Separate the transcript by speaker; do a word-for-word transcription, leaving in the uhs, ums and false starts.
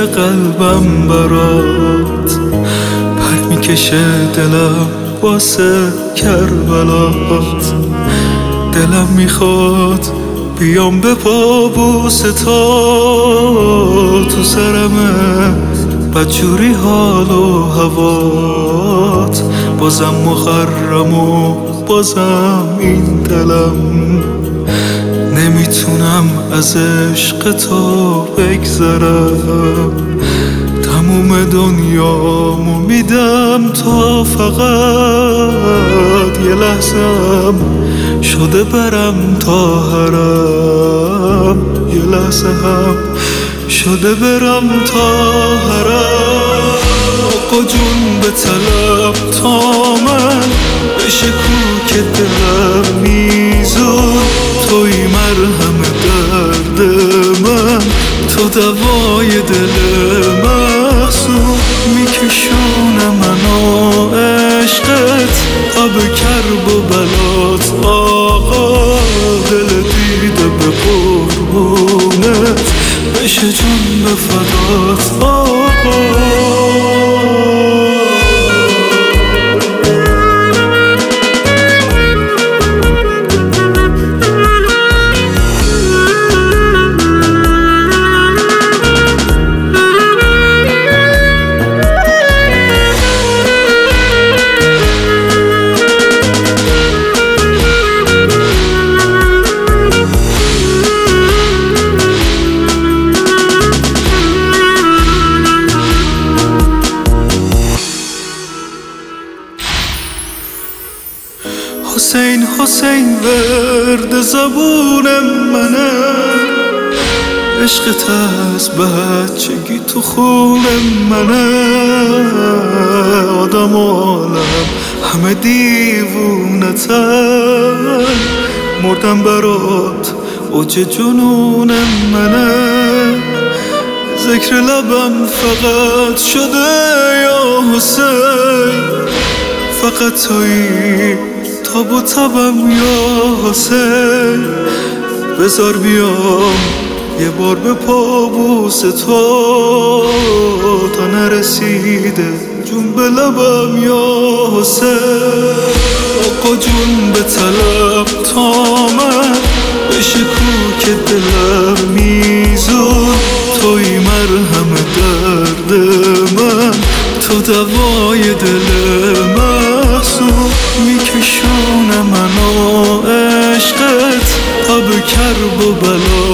Speaker 1: قلبم برات پر میکشه دلم واسه کربلات. دلم میخواد بیام به پابوس تا تو سرمه بدجوری حال و هوات. بازم مخرم و بازم این دلم نمیتونم از عشق تو بگذرم. تموم دنیامو میدم تا فقط یه لحظم شده برم تا حرم. یه لحظه هم شده برم تا حرم. آقا جون به طلب تا من بشه کوک دلم میزون. توی مرهم درد من، تو دوای دل محزون. میکشونه منو عشقت تا به کرب و بلات. آقا دل دیده به قربونت بشه جون به فدات. آقا حسین حسین ورد زبون منه. عشقت از بچگی تو خون منه. آدم و عالم همه دیوونتن. مردم برات اوج جنون منه. ذکر لبم فقط شده یا حسین. فقط تویی تاب و تبم یا حسین. بذار بیام یه بار به پابوس تو تا نرسیده جون به لبم یا حسین. آقا جون به طلب تا من بشه کوک دلم میزون. توی مرهم درد من، تو دوای دل محزون. میکشونه منو عشقت تا به کرب و بلا.